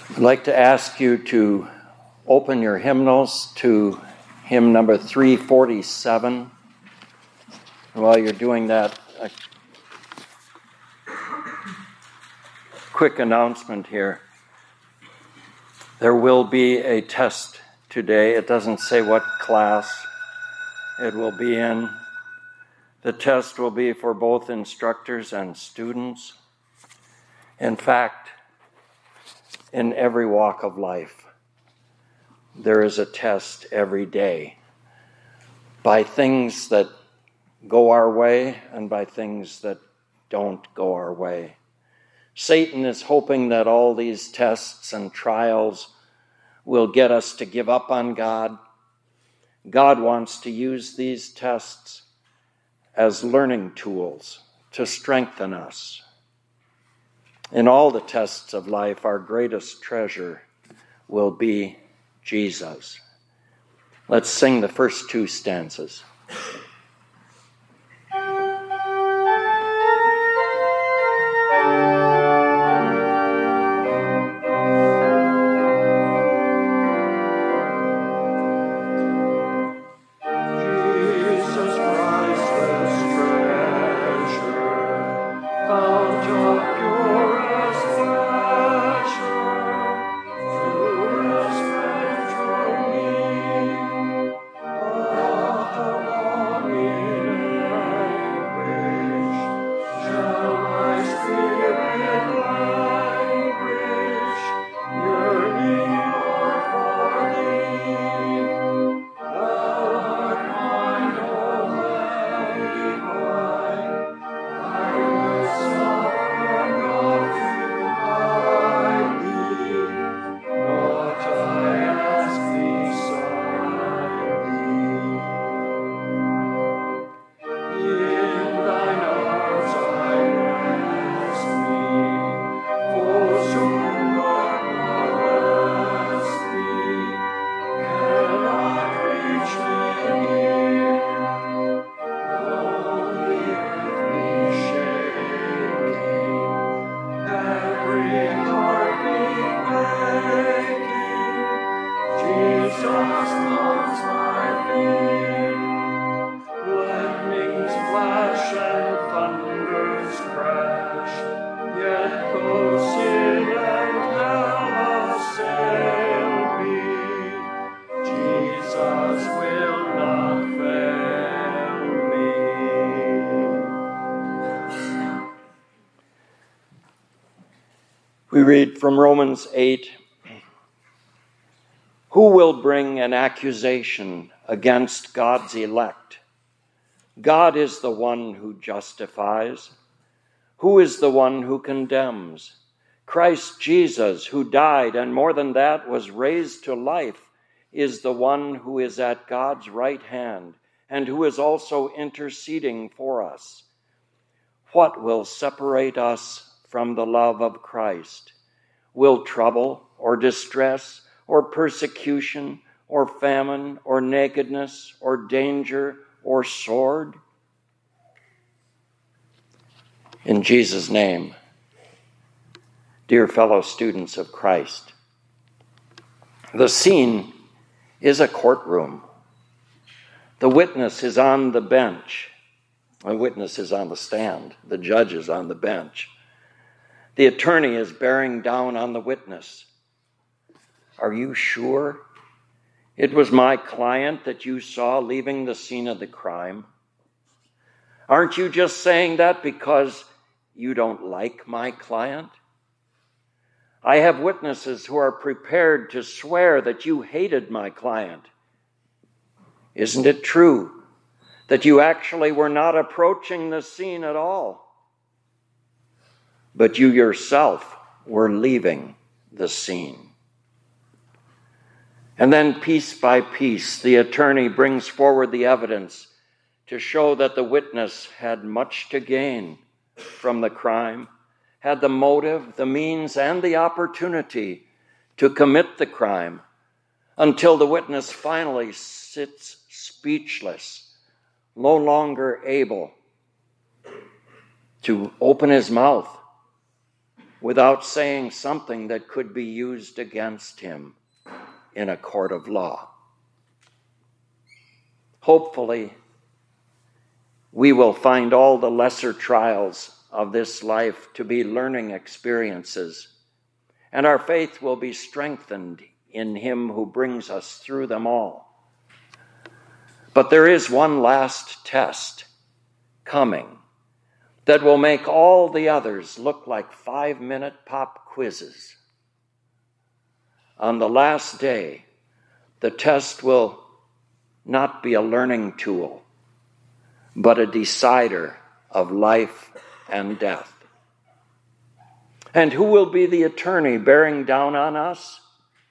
I'd like to ask you to open your hymnals to hymn number 347. While you're doing that, a quick announcement here. There will be a test today. It doesn't say what class it will be in. The test will be for both instructors and students. In fact, in every walk of life, there is a test every day by things that go our way and by things that don't go our way. Satan is hoping that all these tests and trials will get us to give up on God. God wants to use these tests as learning tools to strengthen us. In all the tests of life, our greatest treasure will be Jesus. Let's sing the first two stanzas. We read from Romans 8, "Who will bring an accusation against God's elect? God is the one who justifies. Who is the one who condemns? Christ Jesus, who died and more than that was raised to life, is the one who is at God's right hand and who is also interceding for us. What will separate us from the love of Christ? Will trouble or distress or persecution or famine or nakedness or danger or sword?" In Jesus' name, dear fellow students of Christ, the scene is a courtroom. The witness is on the bench. The witness is on the stand. The judge is on the bench. The attorney is bearing down on the witness. "Are you sure it was my client that you saw leaving the scene of the crime? Aren't you just saying that because you don't like my client? I have witnesses who are prepared to swear that you hated my client. Isn't it true that you actually were not approaching the scene at all, but you yourself were leaving the scene?" And then piece by piece, the attorney brings forward the evidence to show that the witness had much to gain from the crime, had the motive, the means, and the opportunity to commit the crime, until the witness finally sits speechless, no longer able to open his mouth without saying something that could be used against him in a court of law. Hopefully, we will find all the lesser trials of this life to be learning experiences, and our faith will be strengthened in him who brings us through them all. But there is one last test coming that will make all the others look like 5-minute pop quizzes. On the last day, the test will not be a learning tool, but a decider of life and death. And who will be the attorney bearing down on us?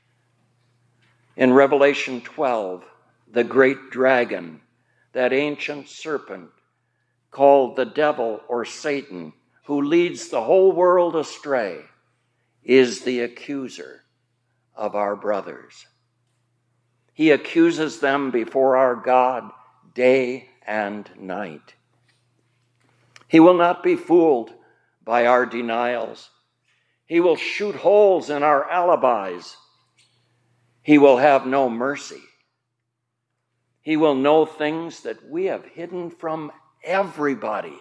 In Revelation 12, the great dragon, that ancient serpent called the devil or Satan, who leads the whole world astray, is the accuser of our brothers. He accuses them before our God day and night. He will not be fooled by our denials. He will shoot holes in our alibis. He will have no mercy. He will know things that we have hidden from everybody.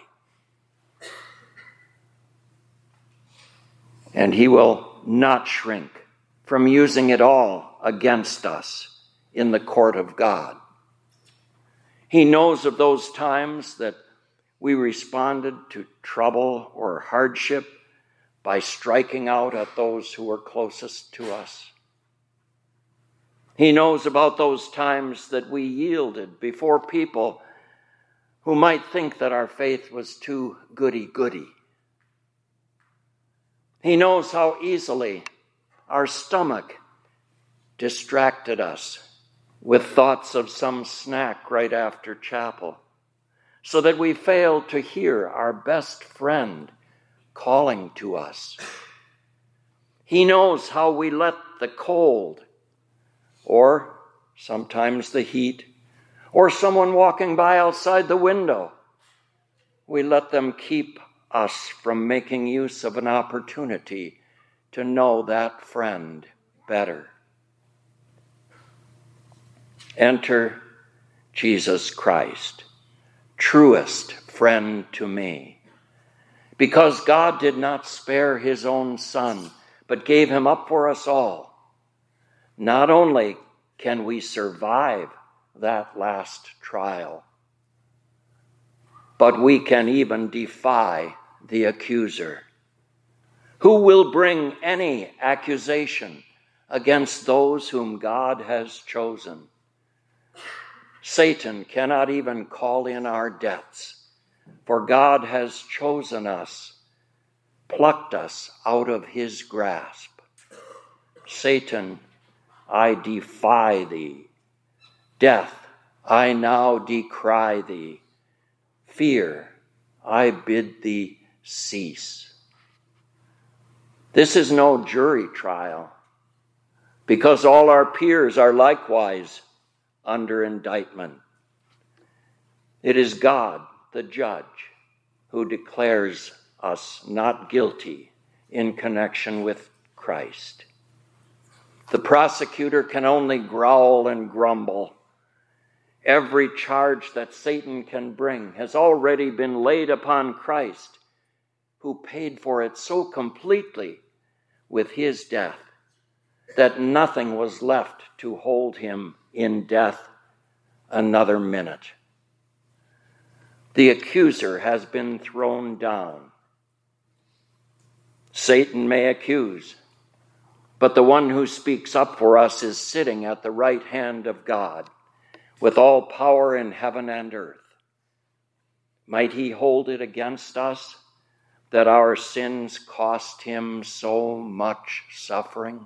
And he will not shrink from using it all against us in the court of God. He knows of those times that we responded to trouble or hardship by striking out at those who were closest to us. He knows about those times that we yielded before people who might think that our faith was too goody-goody. He knows how easily our stomach distracted us with thoughts of some snack right after chapel, so that we failed to hear our best friend calling to us. He knows how we let the cold, or sometimes the heat, or someone walking by outside the window, we let them keep us from making use of an opportunity to know that friend better. Enter Jesus Christ, truest friend to me. Because God did not spare his own Son, but gave him up for us all, not only can we survive that last trial, but we can even defy the accuser. Who will bring any accusation against those whom God has chosen? Satan cannot even call in our debts, for God has chosen us, plucked us out of his grasp. Satan, I defy thee. Death, I now decry thee. Fear, I bid thee cease. This is no jury trial, because all our peers are likewise under indictment. It is God, the judge, who declares us not guilty in connection with Christ. The prosecutor can only growl and grumble. Every charge that Satan can bring has already been laid upon Christ, who paid for it so completely with his death that nothing was left to hold him in death another minute. The accuser has been thrown down. Satan may accuse, but the one who speaks up for us is sitting at the right hand of God, with all power in heaven and earth. Might he hold it against us that our sins cost him so much suffering?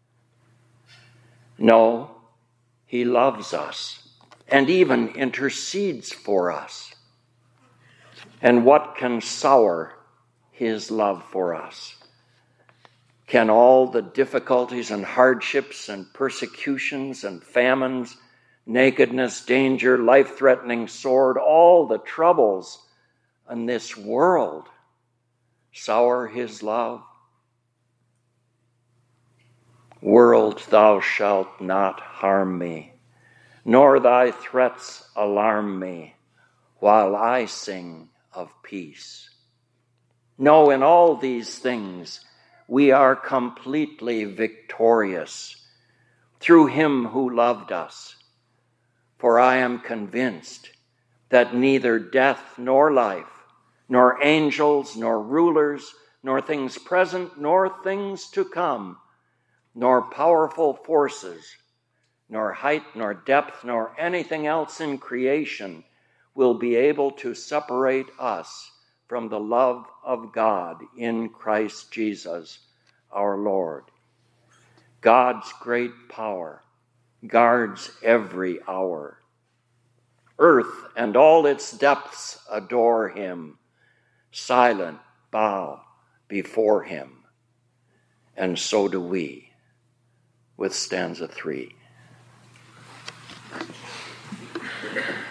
No, he loves us and even intercedes for us. And what can sour his love for us? Can all the difficulties and hardships and persecutions and famines, nakedness, danger, life-threatening sword, all the troubles in this world sour his love? World, thou shalt not harm me, nor thy threats alarm me, while I sing of peace. No, in all these things we are completely victorious through him who loved us. For I am convinced that neither death nor life, nor angels, nor rulers, nor things present, nor things to come, nor powerful forces, nor height, nor depth, nor anything else in creation will be able to separate us from the love of God in Christ Jesus, our Lord. God's great power guards every hour. Earth and all its depths adore him, silent bow before him. And so do we, with stanza 3.